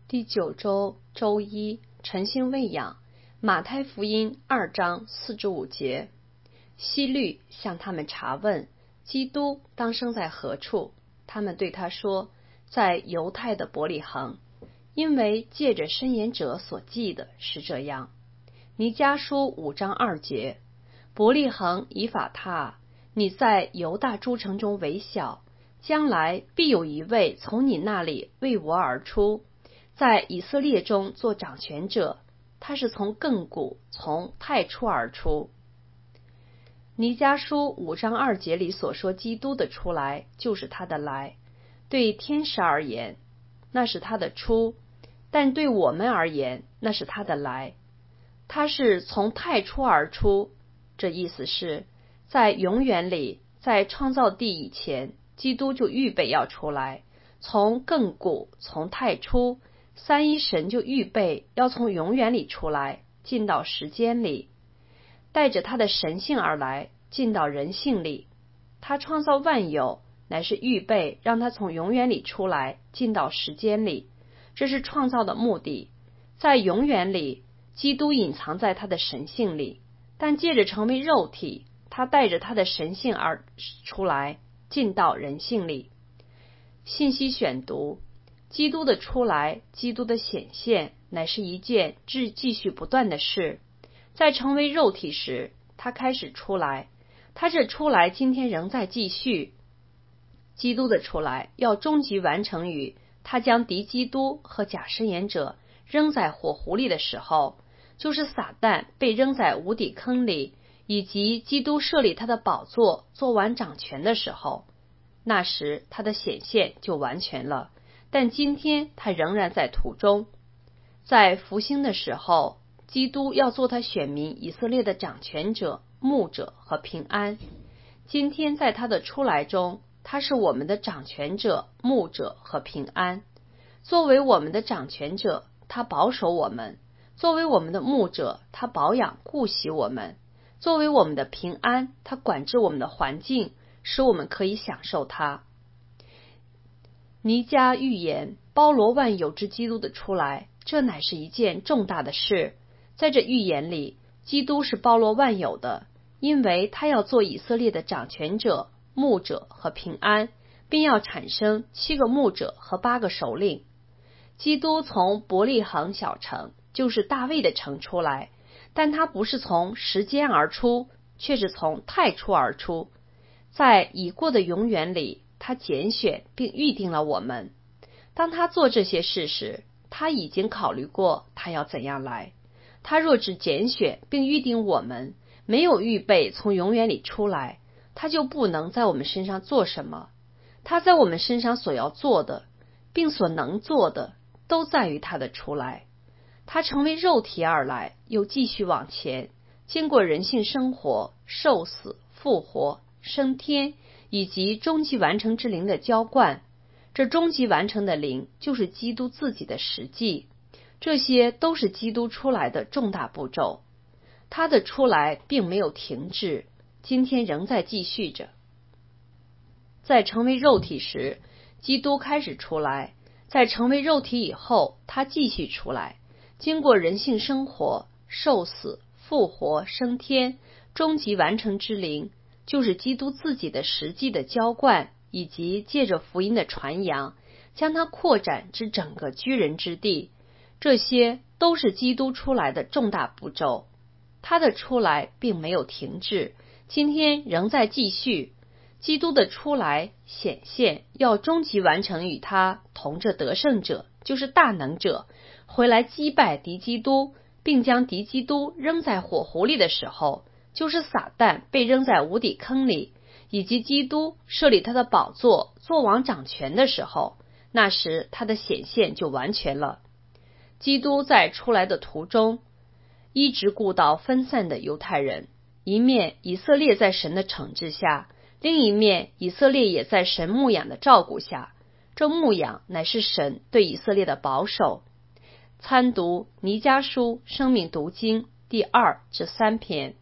第9周周一，晨星喂养，马太福音2章4至5节。希律向他们查问，基督当生在何处？他们对他说，在犹太的伯利恒，因为借着申言者所记的是这样。弥迦书5章2节，伯利恒以法他，你在犹大诸城中为小，将来必有一位从你那里为我而出，在以色列中做掌权者，他是从亘古从太初而出。弥迦书5章2节里所说基督的出来，就是他的来。对天使而言，那是他的出；但对我们而言，那是他的来。他是从太初而出，这意思是，在永远里，在创造地以前，基督就预备要出来。从亘古，从太初，三一神就预备要从永远里出来，进到时间里，带着他的神性而来，进到人性里。他创造万有，乃是预备让他从永远里出来，进到时间里。这是创造的目的。在永远里，基督隐藏在他的神性里，但借着成为肉体，他带着他的神性而出来，进到人性里。信息选读：基督的出来，基督的显现，乃是一件继续不断的事。在成为肉体时，他开始出来，他这出来今天仍在继续。基督的出来要终极完成于他将敌基督和假申言者扔在火湖里的时候，就是撒旦被扔在无底坑里，以及基督设立他的宝座做完掌权的时候。那时他的显现就完全了，但今天他仍然在途中。在复兴的时候，基督要做他选民以色列的掌权者、牧者和平安。今天在他的出来中，他是我们的掌权者、牧者和平安。作为我们的掌权者，他保守我们；作为我们的牧者，他保养顾惜我们；作为我们的平安，他管制我们的环境，使我们可以享受他。弥迦预言包罗万有之基督的出来，这乃是一件重大的事。在这预言里，基督是包罗万有的，因为他要做以色列的掌权者、牧者和平安，并要产生7个牧者和8个首领。基督从伯利恒小城，就是大卫的城出来，但他不是从时间而出，却是从太初而出。在已过的永远里，他拣选并预定了我们。当他做这些事时，他已经考虑过他要怎样来。他若只拣选并预定我们，没有预备从永远里出来，他就不能在我们身上做什么。他在我们身上所要做的，并所能做的，都在于他的出来。他成为肉体而来，又继续往前，经过人性生活、受死、复活、升天，以及终极完成之灵的浇灌。这终极完成的灵，就是基督自己的实际。这些都是基督出来的重大步骤。他的出来并没有停滞，今天仍在继续着。在成为肉体时，基督开始出来；在成为肉体以后，他继续出来，经过人性生活、受死、复活、升天，终极完成之灵，就是基督自己的实际的浇灌，以及借着福音的传扬，将它扩展至整个居人之地。这些都是基督出来的重大步骤。他的出来并没有停滞，今天仍在继续。基督的出来显现要终极完成与他同着得胜者，就是大能者，回来击败敌基督，并将敌基督扔在火湖里的时候，就是撒旦被扔在无底坑里，以及基督设立他的宝座做王掌权的时候，那时他的显现就完全了。基督在出来的途中，一直顾到分散的犹太人，一面以色列在神的惩治下，另一面以色列也在神牧养的照顾下。这牧养乃是神对以色列的保守。参读弥迦书生命读经第2至3篇。